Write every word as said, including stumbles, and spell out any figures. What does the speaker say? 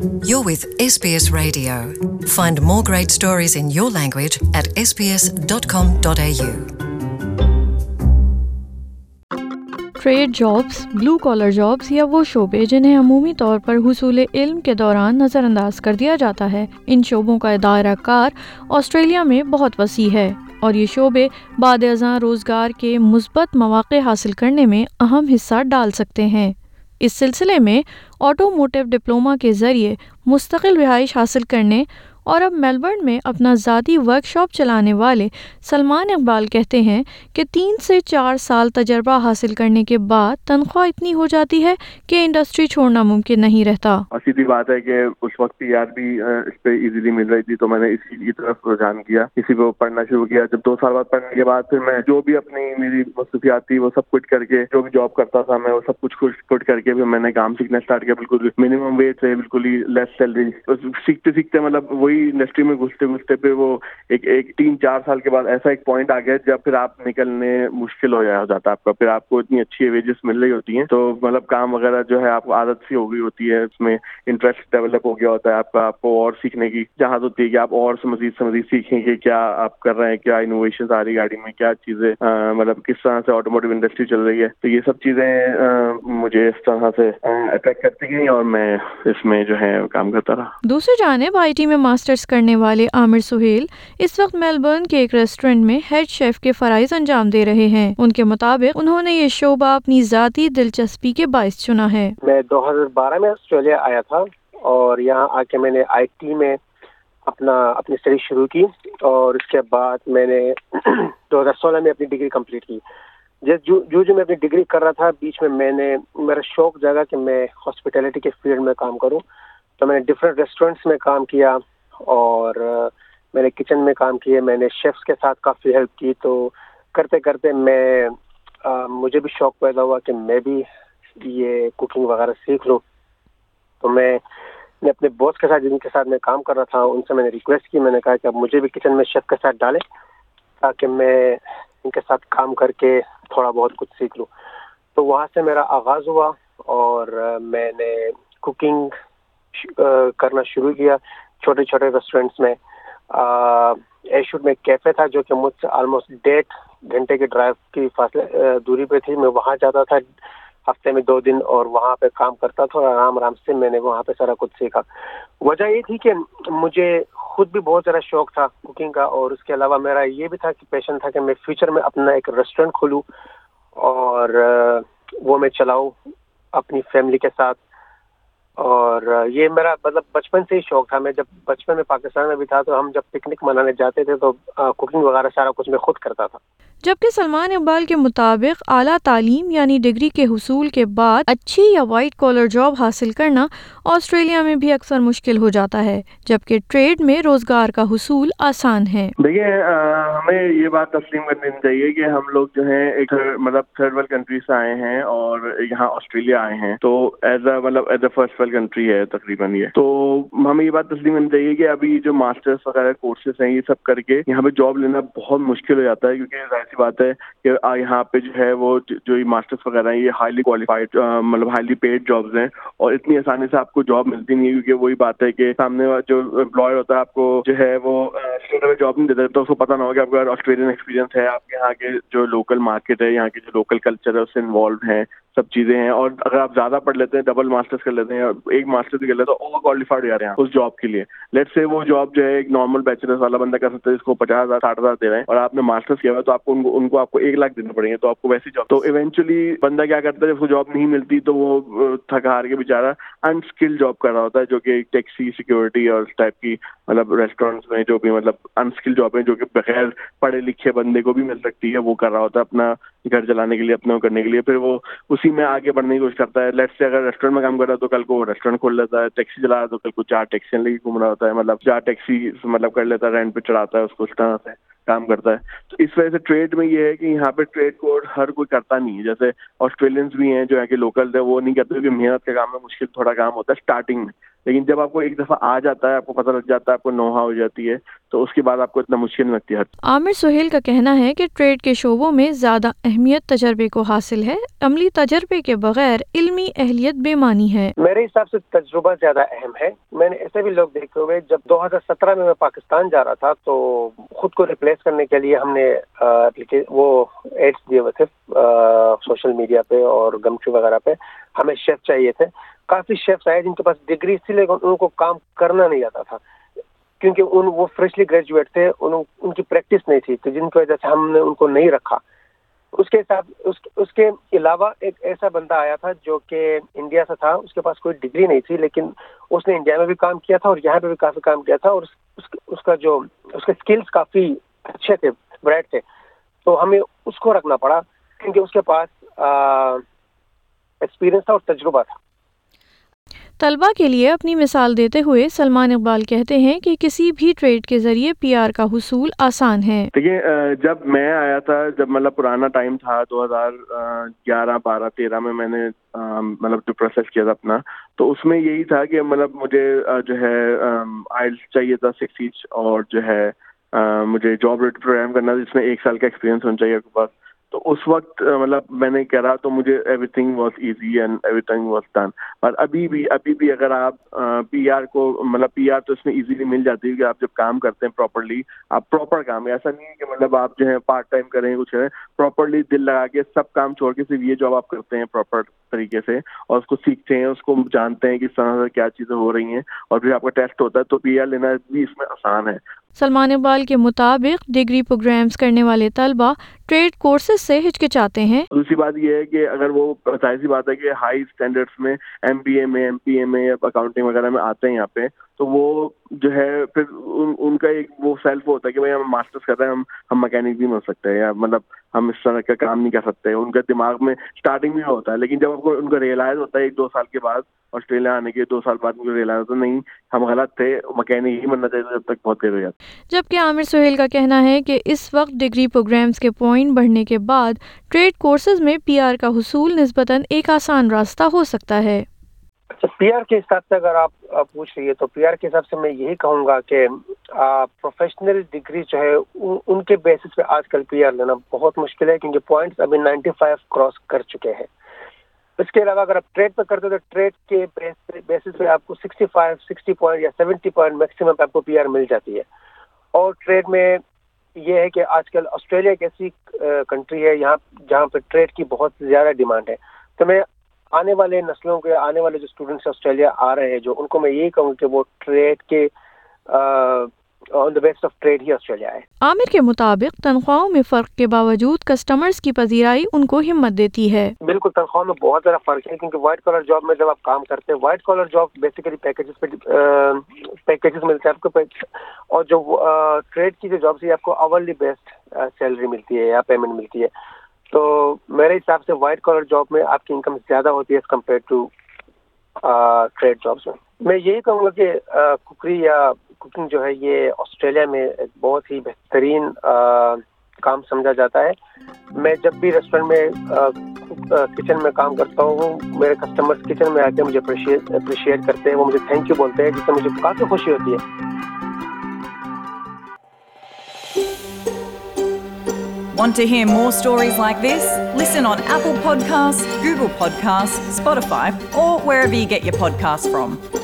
You're with S B S Radio. Find more great stories in your language at s b s dot com dot a u. Trade jobs, blue collar jobs या वो शोबे जिन्हें अमूमी तौर पर हुसूल इल्म के दौरान नज़रअंदाज कर दिया जाता है, इन शोबों का दायरा कार ऑस्ट्रेलिया में बहुत वसी है और ये शोबे बाद अज़ां रोज़गार के मुस्बत मौक़े हासिल करने में अहम हिस्सा डाल सकते हैं। इस सिलसिले में ऑटोमोटिव डिप्लोमा के ज़रिए मुस्तकिल रिहाइश हासिल करने और अब मेलबर्न में अपना ज़ाती वर्कशॉप चलाने वाले सलमान इकबाल कहते हैं कि तीन से चार साल तजर्बा हासिल करने के बाद तनख्वाह इतनी हो जाती है कि इंडस्ट्री छोड़ना मुमकिन नहीं रहता। और सीधी बात है कि उस वक्त पी आर भी इस पे इजीली मिल रही थी, तो मैंने इसी की तरफ रुझान किया, इसी पे पढ़ना शुरू किया। जब दो साल बाद पढ़ने के बाद फिर मैं जो भी अपनी मेरी मसरूफियात थी वो सब कुछ करके, जो भी जॉब करता था मैं वो सब कुछ कुछ करके फिर मैंने काम सीखना स्टार्ट किया, बिल्कुल मिनिमम वेज से, बिल्कुल ही लेस सैलरी। सीखते सीखते मतलब वही इंडस्ट्री में घुसते घुसते फिर वो एक एक तीन चार साल के बाद ऐसा एक पॉइंट आ गया जब फिर आप निकलने मुश्किल हो जाता है आपका। फिर आपको इतनी अच्छी वेजेस मिल रही होती हैं, तो मतलब काम वगैरह जो है आपको आदत सी हो गई होती है, उसमें इंटरेस्ट डेवलप हो गया होता है आपका, आपको और सीखने की चाहत होती है कि आप और से मजीद से मजीद सीखें कि क्या आप कर रहे हैं, क्या इनोवेशन आ रही गाड़ी में, क्या चीजें मतलब किस तरह से ऑटोमोटिव इंडस्ट्री चल रही है। तो ये सब चीजें मुझे इस तरह से अट्रैक्ट करती गई और मैं इसमें जो है काम करता रहा। दूसरी जानिब आई टी में मास्टर्स करने वाले आमिर सुहेल इस वक्त मेलबर्न के एक रेस्टोरेंट में हेड शेफ के फराइज अंजाम दे रहे हैं। उनके मुताबिक उन्होंने ये शोबा अपनी जाती दिलचस्पी के बाइस चुना है। मैं दो हज़ार बारह में ऑस्ट्रेलिया आया था और यहाँ आके मैंने आई टी में अपना अपनी स्टडी शुरू की और उसके बाद मैंने दो हज़ार सोलह में अपनी डिग्री कंप्लीट की। जो जो जो मैं अपनी डिग्री कर रहा था, बीच में मैंने मेरा शौक जागा कि मैं हॉस्पिटैलिटी के फील्ड में काम करूं, तो मैंने डिफरेंट रेस्टोरेंट्स में काम किया और मैंने किचन में काम किया, मैंने शेफ्स के साथ काफ़ी हेल्प की। तो करते करते मैं आ, मुझे भी शौक पैदा हुआ कि मैं भी ये कुकिंग वगैरह सीख लूँ। तो मैं ने अपने बॉस के साथ जिनके साथ मैं काम कर रहा था उनसे मैंने रिक्वेस्ट की, मैंने कहा कि अब मुझे भी किचन में शेफ के साथ डालें ताकि मैं इनके साथ काम करके थोड़ा बहुत कुछ सीख लूँ। तो वहाँ से मेरा आगाज़ हुआ और मैंने कुकिंग करना शुरू किया छोटे छोटे रेस्टोरेंट्स में। एशूर में कैफ़े था जो कि मुझसे ऑलमोस्ट डेढ़ घंटे के ड्राइव की फासले दूरी पे थी। मैं वहाँ जाता था हफ्ते में दो दिन और वहाँ पे काम करता था और आराम आराम से मैंने वहाँ पे सारा कुछ सीखा। वजह ये थी कि मुझे खुद भी बहुत ज़्यादा शौक था कुकिंग का और उसके अलावा मेरा ये भी था कि पैशन था कि मैं फ्यूचर में अपना एक रेस्टोरेंट खोलूँ और वो मैं चलाऊँ अपनी फैमिली के साथ। और ये मेरा मतलब बचपन से ही शौक था। मैं जब बचपन में पाकिस्तान में भी था तो हम जब पिकनिक मनाने जाते थे तो कुकिंग वगैरह सारा कुछ मैं खुद करता था। जबकि सलमान इकबाल के मुताबिक आला तालीम यानी डिग्री के हुसूल के बाद अच्छी या वाइट कॉलर जॉब हासिल करना ऑस्ट्रेलिया में भी अक्सर मुश्किल हो जाता है, जबकि ट्रेड में रोजगार का हुसूल आसान है। देखिए, हमें ये बात तस्लीम करनी चाहिए कि हम लोग जो है एक मतलब थर्ड वर्ल्ड कंट्री से आए हैं और यहाँ ऑस्ट्रेलिया आए हैं, तो एज अ मतलब as a first world country है तकरीबन ये। तो हमें ये बात तस्लीम करनी चाहिए कि अभी जो मास्टर्स वगैरह कोर्सेज हैं ये सब करके यहाँ पे जॉब लेना बहुत मुश्किल हो जाता है, क्योंकि बात है कि यहाँ पे जो है वो जो ये मास्टर्स वगैरह हैं ये हाईली क्वालिफाइड मतलब हाईली पेड जॉब्स हैं और इतनी आसानी से आपको जॉब मिलती नहीं है, क्योंकि वही बात है कि सामने जो एम्प्लॉयर होता है आपको जो है वो स्ट्रेट अवे जॉब नहीं देता, तो उसको पता ना हो कि आपका ऑस्ट्रेलियन एक्सपीरियंस है, आपके यहाँ के जो लोकल मार्केट है, यहाँ के जो लोकल कल्चर है उससे इन्वॉल्व है, सब चीजें हैं। और अगर आप ज्यादा पढ़ लेते हैं, डबल मास्टर्स कर लेते हैं, एक मास्टर्स भी कर लेते हैं, तो ओवर क्वालिफाइड हो जा रहे हैं उस जॉब के लिए। लेट्स से वो जॉब जो है एक नॉर्मल बैचलर्स वाला बंदा कर सकता है जिसको पचास हजार साठ हजार दे रहे हैं और आपने मास्टर्स किया हुआ, तो आपको उनको उनको आपको एक लाख देने पड़ेंगे, तो आपको वैसी जॉब। तो इवेंचुअली बंदा क्या करता है, जब उसको जॉब नहीं मिलती तो वो थक हार के बेचारा अनस्किल्ड जॉब कर रहा होता है, जो कि टैक्सी सिक्योरिटी और उस टाइप की मतलब रेस्टोरेंट्स में जो भी मतलब अनस्किल्ड जॉब है जो कि बगैर पढ़े लिखे बंदे को भी मिल सकती है, वो कर रहा होता है अपना घर चलाने के लिए, अपने करने के लिए। फिर वो उसी में आगे बढ़ने की कोशिश करता है। लेट्स से अगर रेस्टोरेंट में काम कर रहा है तो कल को वो रेस्टोरेंट खोल लेता है, टैक्सी चला रहा है तो कल को चार टैक्सियां लेके घूम रहा होता है, मतलब चार टैक्सी मतलब कर लेता है, रेंट पे चढ़ाता है उसको, उस तरह से काम करता है। तो इस वजह से ट्रेड में ये है कि यहाँ पे ट्रेड को हर कोई करता नहीं है। जैसे ऑस्ट्रेलियंस भी हैं जो यहाँ के लोकल है, वो नहीं करते, क्योंकि मेहनत के काम में मुश्किल थोड़ा काम होता है स्टार्टिंग में, लेकिन जब आपको एक दफ़ा आ जाता है, आपको पता लग जाता है, आपको नोहा हो जाती है, تو اس کے بعد آپ کو اتنا مشکل نہیں لگتی ہے. عامر سہیل کا کہنا ہے کہ ٹریڈ کے شعبوں میں زیادہ اہمیت تجربے کو حاصل ہے. عملی تجربے کے بغیر علمی اہلیت بے معنی ہے. میرے حساب سے تجربہ زیادہ اہم ہے. میں نے ایسے بھی لوگ دیکھے ہوئے, جب دو ہزار سترہ میں میں پاکستان جا رہا تھا تو خود کو ریپلیس کرنے کے لیے ہم نے وہ ایڈس دیے ہوئے تھے سوشل میڈیا پہ اور گمٹری وغیرہ پہ. ہمیں شیف چاہیے تھے. کافی شیفس آئے جن کے پاس ڈگری تھی لیکن ان کو کام کرنا نہیں آتا تھا کیونکہ ان وہ فریشلی گریجویٹ تھے, ان ان کی پریکٹس نہیں تھی, تو جن کی وجہ سے ہم نے ان کو نہیں رکھا. اس کے ساتھ اس, اس کے علاوہ ایک ایسا بندہ آیا تھا جو کہ انڈیا سے تھا, اس کے پاس کوئی ڈگری نہیں تھی لیکن اس نے انڈیا میں بھی کام کیا تھا اور یہاں پہ بھی کافی کام کیا تھا, اور اس, اس کا جو اس کے اسکلز کافی اچھے تھے, برائٹ تھے. تو ہمیں اس کو رکھنا پڑا کیونکہ اس کے پاس ایکسپیرئنس تھا اور تجربہ تھا. طلبہ کے لیے اپنی مثال دیتے ہوئے سلمان اقبال کہتے ہیں کہ کسی بھی ٹریڈ کے ذریعے پی آر کا حصول آسان ہے. دیکھیے, جب میں آیا تھا, جب مطلب پرانا ٹائم تھا دو ہزار گیارہ بارہ تیرہ میں میں نے مطلب جو پروسیس کیا تھا اپنا, تو اس میں یہی تھا کہ مطلب مجھے جو ہے آئلٹس چاہیے تھا سکس ایچ, اور جو ہے مجھے جاب ریلیٹڈ پروگرام کرنا تھا جس میں ایک سال کا ایکسپیرینس ہونا چاہیے آپ کے پاس. تو اس وقت مطلب میں نے کرا تو مجھے everything was easy and everything was done. اور ابھی بھی ابھی بھی اگر آپ پی آر کو مطلب پی آر تو اس میں ایزیلی مل جاتی ہے کہ آپ جب کام کرتے ہیں پراپرلی, آپ پراپر کام, ایسا نہیں ہے کہ مطلب آپ جو ہے پارٹ ٹائم کریں کچھ کریں, پراپرلی دل لگا کے سب کام چھوڑ کے صرف یہ جاب آپ کرتے ہیں پراپر طریقے سے اور اس کو سیکھتے ہیں, اس کو جانتے ہیں کہ اس طرح سے کیا چیزیں ہو رہی ہیں, اور پھر آپ کا ٹیسٹ ہوتا ہے تو پی آر لینا بھی اس میں آسان ہے. سلمان اقبال کے مطابق ڈگری پروگرامز کرنے والے طلبہ ٹریڈ کورسز سے ہچکچاتے ہیں. دوسری بات یہ ہے کہ اگر وہ ظاہر سی بات ہے کہ ہائی اسٹینڈرڈس میں ایم بی اے میں ایم پی اے میں یا اکاؤنٹنگ وغیرہ میں آتے ہیں یہاں پہ, تو وہ جو ہے پھر ان, ان کا ایک وہ سیلف ہوتا ہے کہ بھائی ہم ماسٹرز کر رہے ہیں, ہم ہم مکینک بھی نہیں ہو سکتے یا مطلب ہم اس طرح کا کام نہیں کر سکتے. ان کا دماغ میں اسٹارٹنگ میں ہوتا ہے, لیکن جب آپ کو ان کا ریئلائز ہوتا ہے ایک دو سال کے بعد, آسٹریلیا آنے کے دو سال بعد ان کو ریئلائز ہوتا ہے نہیں ہم غلط تھے, مکینک ہی بننا چاہیے جب تک بہت دیر ہو جاتی. جبکہ عامر سہیل کا کہنا ہے کہ اس وقت ڈگری پروگرامز کے پوائنٹ بڑھنے کے بعد ٹریڈ کورسز میں پی آر کا حصول نسبتاً ایک آسان راستہ ہو سکتا ہے. اچھا, پی آر کے حساب سے اگر آپ پوچھ رہی ہے تو پی آر کے حساب سے میں یہی کہوں گا کہ پروفیشنل ڈگری جو ہے ان کے بیسس پہ آج کل پی آر لینا بہت مشکل ہے کیونکہ پوائنٹس ابھی نائنٹی فائیو کراس کر چکے ہیں. اس کے علاوہ اگر آپ ٹریڈ پہ کرتے تو ٹریڈ کے بیسس پہ آپ کو سکسٹی فائیو سکسٹی پوائنٹ یا سیونٹی پوائنٹ میکسیمم آپ کو پی آر مل جاتی ہے. اور ٹریڈ میں یہ ہے کہ آج کل آسٹریلیا ایک ایسی کنٹری ہے یہاں جہاں پہ ٹریڈ کی بہت زیادہ ڈیمانڈ ہے. تو میں آنے والے نسلوں کے آنے والے جو اسٹوڈنٹس آسٹریلیا آ رہے ہیں جو ان کو میں یہی کہوں کہ وہ ٹریڈ کے on the base of trade ہی آسٹریلیا ہے. عامر کے مطابق تنخواہوں میں فرق کے باوجود کسٹمرز کی پذیرائی ان کو ہمت دیتی ہے. بالکل, تنخواہ میں بہت زیادہ فرق ہے کیونکہ وائٹ کالر جاب میں جب آپ کام کرتے ہیں, white collar job basically packages پہ پیکیجز ملتے ہیں آپ کو, اور جو ٹریڈ کی جو جابس ہے آپ کو آورلی بیسڈ سیلری ملتی ہے یا پیمنٹ ملتی ہے. تو میرے حساب سے وائٹ کالر جاب میں آپ کی انکم زیادہ ہوتی ہے as compare to trade jobs میں. میں یہی کہوں گا کہ کوکری یا کوکنگ جو ہے یہ آسٹریلیا میں ایک بہت ہی بہترین کام سمجھا جاتا ہے. میں جب بھی ریسٹورینٹ میں کچن میں کام کرتا ہوں, میرے کسٹمرز کچن میں آ کے مجھے اپریشیٹ کرتے ہیں, وہ مجھے تھینک یو بولتے ہیں, جس سے مجھے کافی خوشی ہوتی ہے. Want to hear more stories like this? Listen on Apple Podcasts, Google Podcasts, Spotify, or wherever you get your podcasts from.